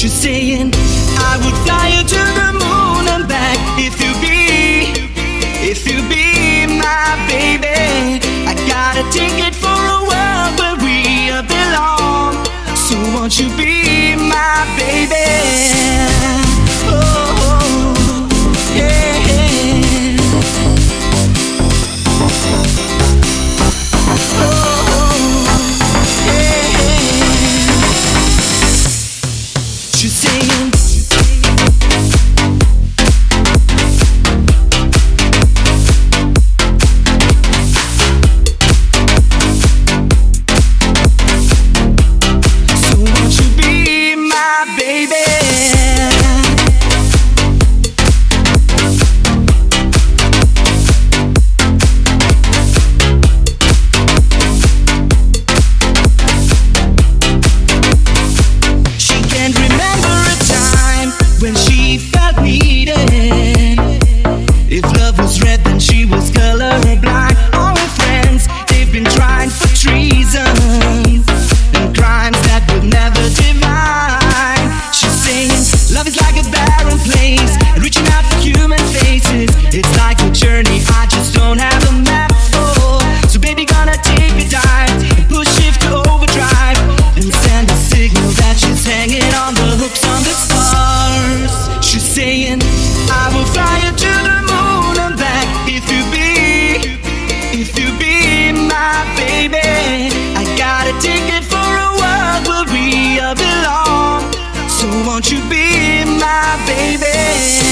She's saying, I would fly you to the moon and back if you be my baby. I got a ticket for a world where we belong. So won't you be my baby? Oh, yeah. She's saying, so won't you be my baby? She can't remember a time when she felt needed. If love was red, then she was colorblind. All her friends, they've been trying for treason and crimes that would never divine. She's saying, love is like a barren place, and reaching out for human faces. It's like a journey I just don't have a map for. So baby, gonna take a dive and push shift to overdrive and send a signal that she's hanging on the hooks on the stars. She's saying, I will fly you to the moon and back if you be my baby. I got a ticket for a world where we belong. So won't you be my baby?